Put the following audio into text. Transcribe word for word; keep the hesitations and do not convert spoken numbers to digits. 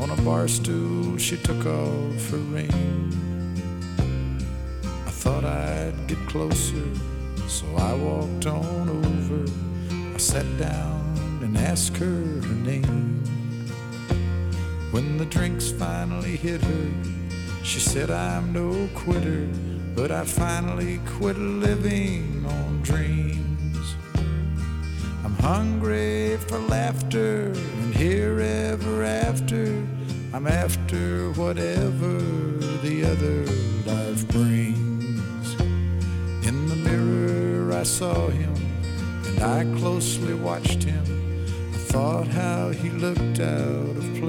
On a bar stool she took off her ring. I thought I'd get closer, so I walked on over. I sat down and asked her her name. When the drinks finally hit her, she said, I'm no quitter, but I finally quit living on dreams. I'm hungry for laughter, and here ever after, I'm after whatever the other life brings. In the mirror I saw him, and I closely watched him. I thought how he looked out of place.